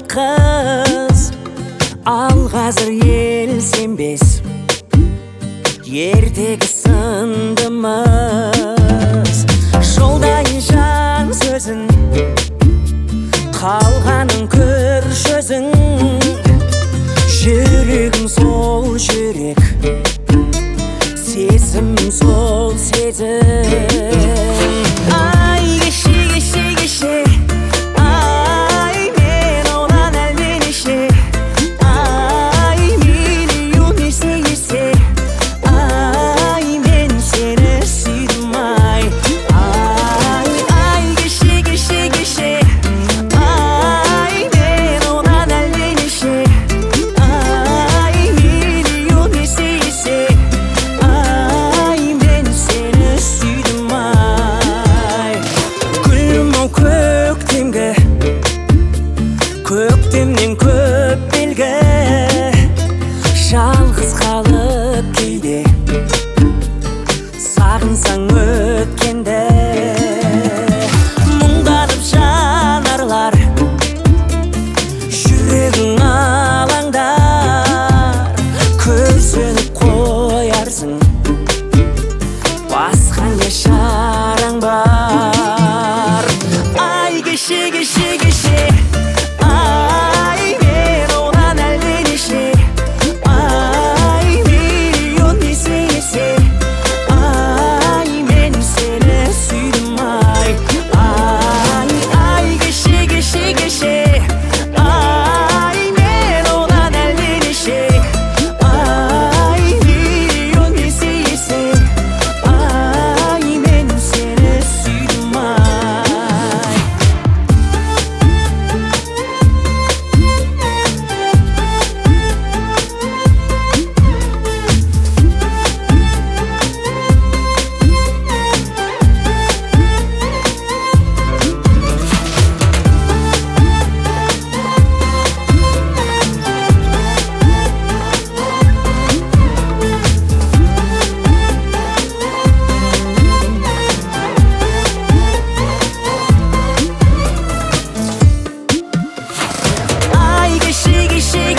қыз, ал қазір ел сенбес, ертегі сындымыз. Жолдайын жан сөзін, қалғанын көрші өзің. Жүрегім сол жүрек, сезім сол сезім. Ай кеше кеше кеше, ай мен одан әлденеше, ай миллион есе есе, ай мен сені сүйдім ай. Ай кеше кеше кеше, ай мен одан әлденеше, ай миллион есе есе, ай мен сені сүйдім ай. Гүлім ау көктемгі, көктемнен көп белгі, жалғыз қалып кейде сағынсаң өткенді. Мұңданып жанарлар, жүрегің алаңдар, көзініп қоярсың, басқа не шараң бар. Ай кеше кеше кеше, ай мен одан әлденеше, ай миллион есе есе, ай мен сені сүйдім ай. Ай кеше кеше кеше, ай мен одан әлденеше, ай миллион есе есе, ай мен сені сүйдім ай. Ай кеше кеше